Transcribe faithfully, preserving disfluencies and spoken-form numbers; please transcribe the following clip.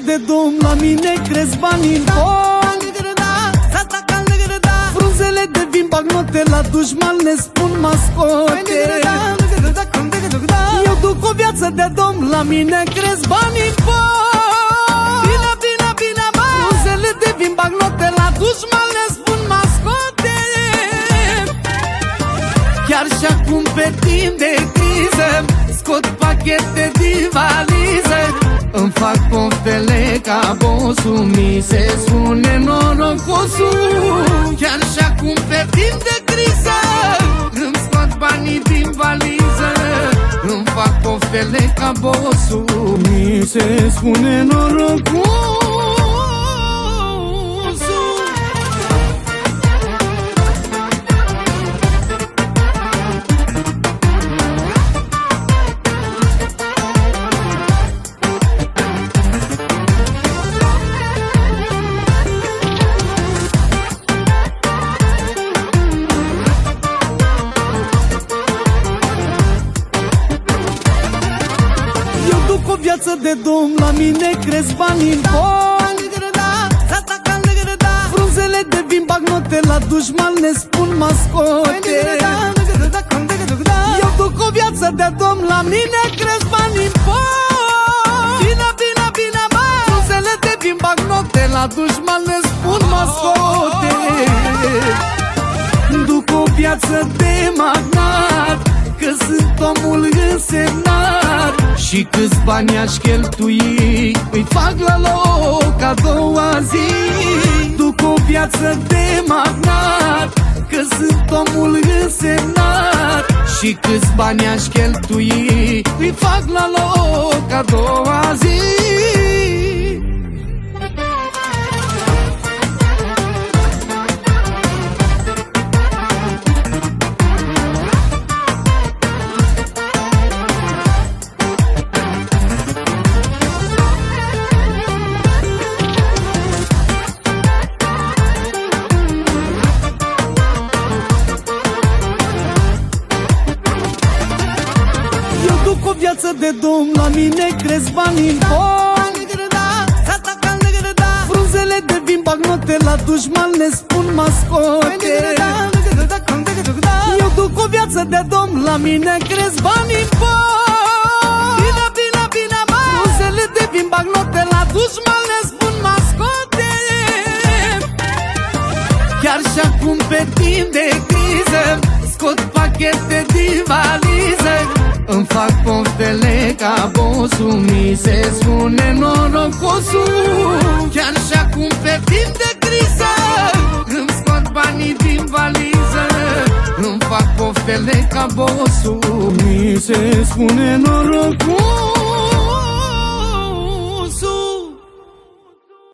de dom, la mine cresc banii în fond. Frunzele devin bagnote, la dușman ne spun mascote. Eu duc o viață de dom, la mine cresc banii în fond. Bine, bine, bine, mă! Frunzele devin bagnote, la dușman ne spun mascote. Chiar și acum pe timp de criză scot pachete din valiză, îmi fac poftele ca bossul, mi se spune norocosul. Chiar și acum pe timp de criză îmi scot banii din valiză, îmi fac poftele ca bossul, mi se spune norocosul. O viață de dom, la mine cresc banii în fond. Frunzele devin bagnote, la dușman ne spun mascote. Eu duc o viață de dom, la mine cresc banii în fond. Bine, bine, bine, mă! Frunzele devin bagnote, la dușman ne spun mascote. Duc o viață de magnat, că sunt omul însemnat, și câți bani aș cheltui îi fac la loc a doua zi. Duc o viață de magnat, că sunt omul însemnat, și câți bani aș cheltui îi fac la loc a doua zi. O viață de dom, la mine cresc banii în fond. Frunzele devin bagnote, la dușman ne spun mascote. Eu duc o viață de dom, la mine cresc banii în fond. Bine, bine, bine, mă! Frunzele devin bagnote, la dușman ne spun mascote. Chiar și acum pe timp de criză scot pachete din valiză, îmi fac poftele ca bossul, mi se spune norocosul. Chiar și acum pe timp de criză îmi scot banii din valiză, îmi fac poftele ca bossul, mi se spune norocosul.